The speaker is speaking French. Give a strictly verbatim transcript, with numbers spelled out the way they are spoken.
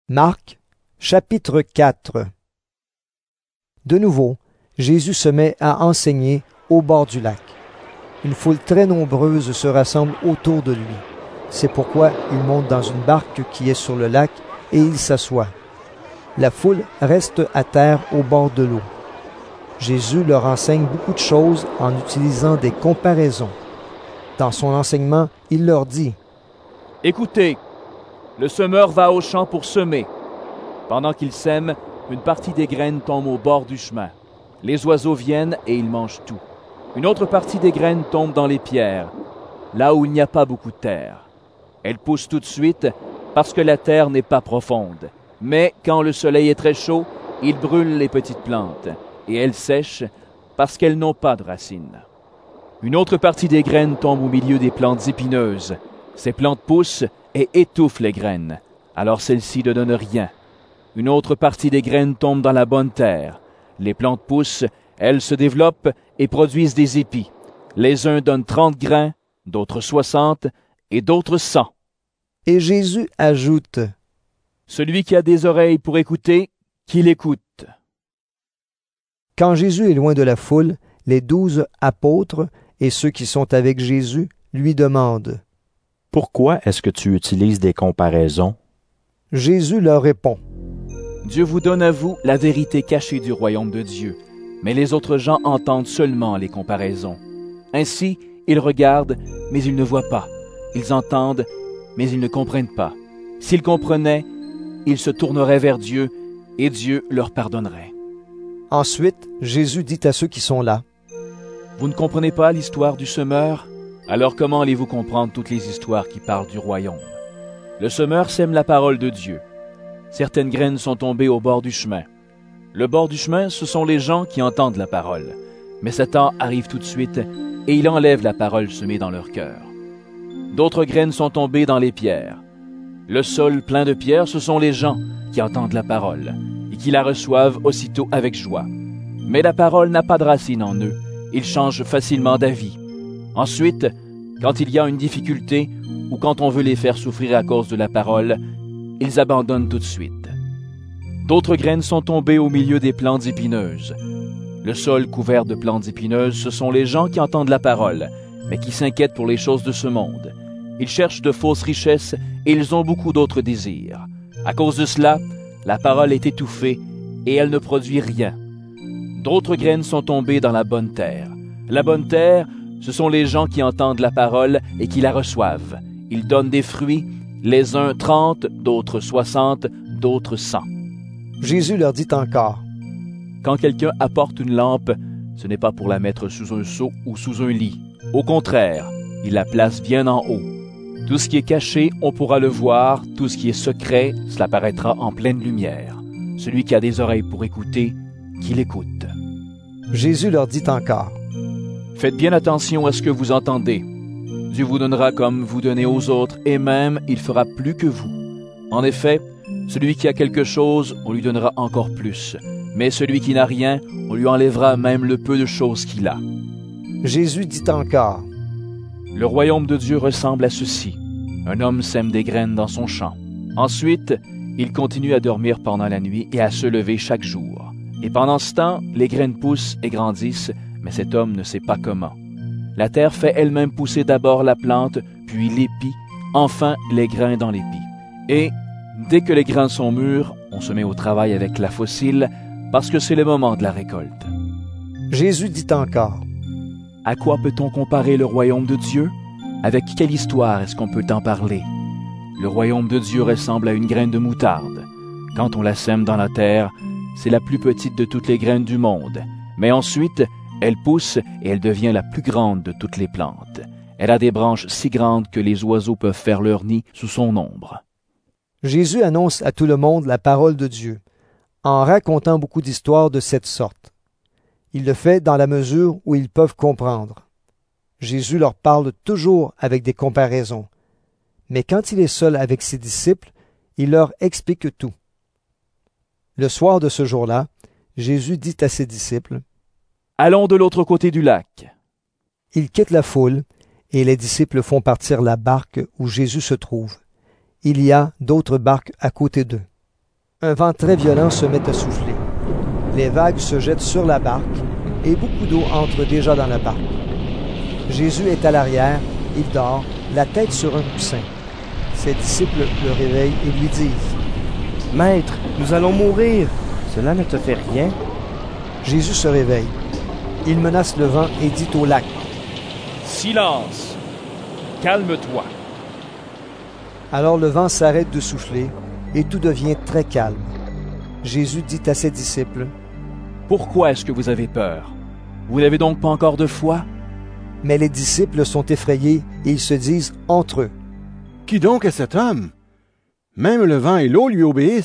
Marc, chapitre quatre. De nouveau, Jésus se met à enseigner au bord du lac. Une foule très nombreuse se rassemble autour de lui. C'est pourquoi il monte dans une barque qui est sur le lac et il s'assoit. La foule reste à terre au bord de l'eau. Jésus leur enseigne beaucoup de choses en utilisant des comparaisons. Dans son enseignement, il leur dit : « Écoutez, le semeur va au champ pour semer. Pendant qu'il sème, une partie des graines tombe au bord du chemin. Les oiseaux viennent et ils mangent tout. Une autre partie des graines tombe dans les pierres, là où il n'y a pas beaucoup de terre. Elles poussent tout de suite parce que la terre n'est pas profonde. Mais quand le soleil est très chaud, il brûle les petites plantes et elles sèchent parce qu'elles n'ont pas de racines. Une autre partie des graines tombe au milieu des plantes épineuses. Ces plantes poussent et étouffent les graines, alors celles-ci ne donnent rien. Une autre partie des graines tombe dans la bonne terre. Les plantes poussent, elles se développent et produisent des épis. Les uns donnent trente grains, d'autres soixante et d'autres cent. Et Jésus ajoute : Celui qui a des oreilles pour écouter, qu'il écoute. Quand Jésus est loin de la foule, les douze apôtres et ceux qui sont avec Jésus lui demandent : Pourquoi est-ce que tu utilises des comparaisons? Jésus leur répond : Dieu vous donne à vous la vérité cachée du royaume de Dieu, mais les autres gens entendent seulement les comparaisons. Ainsi, ils regardent, mais ils ne voient pas. Ils entendent, mais ils ne comprennent pas. S'ils comprenaient, ils se tourneraient vers Dieu, et Dieu leur pardonnerait. Ensuite, Jésus dit à ceux qui sont là : Vous ne comprenez pas l'histoire du semeur? Alors comment allez-vous comprendre toutes les histoires qui parlent du royaume? Le semeur sème la parole de Dieu. Certaines graines sont tombées au bord du chemin. Le bord du chemin, ce sont les gens qui entendent la parole. Mais Satan arrive tout de suite et il enlève la parole semée dans leur cœur. D'autres graines sont tombées dans les pierres. Le sol plein de pierres, ce sont les gens qui entendent la parole et qui la reçoivent aussitôt avec joie. Mais la parole n'a pas de racine en eux. Ils changent facilement d'avis. Ensuite, quand il y a une difficulté ou quand on veut les faire souffrir à cause de la parole, ils abandonnent tout de suite. D'autres graines sont tombées au milieu des plantes épineuses. Le sol couvert de plantes épineuses, ce sont les gens qui entendent la parole, mais qui s'inquiètent pour les choses de ce monde. Ils cherchent de fausses richesses et ils ont beaucoup d'autres désirs. À cause de cela, la parole est étouffée et elle ne produit rien. D'autres graines sont tombées dans la bonne terre. La bonne terre, ce sont les gens qui entendent la parole et qui la reçoivent. Ils donnent des fruits, les uns trente, d'autres soixante, d'autres cent. Jésus leur dit encore : Quand quelqu'un apporte une lampe, ce n'est pas pour la mettre sous un seau ou sous un lit. Au contraire, il la place bien en haut. Tout ce qui est caché, on pourra le voir. Tout ce qui est secret, cela paraîtra en pleine lumière. Celui qui a des oreilles pour écouter, qu'il écoute. Jésus leur dit encore : Faites bien attention à ce que vous entendez. Dieu vous donnera comme vous donnez aux autres, et même il fera plus que vous. En effet, celui qui a quelque chose, on lui donnera encore plus. Mais celui qui n'a rien, on lui enlèvera même le peu de choses qu'il a. Jésus dit encore : Le royaume de Dieu ressemble à ceci. Un homme sème des graines dans son champ. Ensuite, il continue à dormir pendant la nuit et à se lever chaque jour. Et pendant ce temps, les graines poussent et grandissent, mais cet homme ne sait pas comment. La terre fait elle-même pousser d'abord la plante, puis l'épi, enfin les grains dans l'épi. Et, dès que les grains sont mûrs, on se met au travail avec la faucille, parce que c'est le moment de la récolte. Jésus dit encore : À quoi peut-on comparer le royaume de Dieu? Avec quelle histoire est-ce qu'on peut en parler? Le royaume de Dieu ressemble à une graine de moutarde. Quand on la sème dans la terre, c'est la plus petite de toutes les graines du monde. Mais ensuite, elle pousse et elle devient la plus grande de toutes les plantes. Elle a des branches si grandes que les oiseaux peuvent faire leur nid sous son ombre. Jésus annonce à tout le monde la parole de Dieu, en racontant beaucoup d'histoires de cette sorte. Il le fait dans la mesure où ils peuvent comprendre. Jésus leur parle toujours avec des comparaisons. Mais quand il est seul avec ses disciples, il leur explique tout. Le soir de ce jour-là, Jésus dit à ses disciples : Allons de l'autre côté du lac. Il quitte la foule et les disciples font partir la barque où Jésus se trouve. Il y a d'autres barques à côté d'eux. Un vent très violent se met à souffler. Les vagues se jettent sur la barque et beaucoup d'eau entre déjà dans la barque. Jésus est à l'arrière, il dort, la tête sur un coussin. Ses disciples le réveillent et lui disent « Maître, nous allons mourir. Cela ne te fait rien? » Jésus se réveille. Il menace le vent et dit au lac « Silence! Calme-toi! » Alors le vent s'arrête de souffler et tout devient très calme. Jésus dit à ses disciples « Pourquoi est-ce que vous avez peur? Vous n'avez donc pas encore de foi? » Mais les disciples sont effrayés et ils se disent entre eux « Qui donc est cet homme? Même le vent et l'eau lui obéissent. »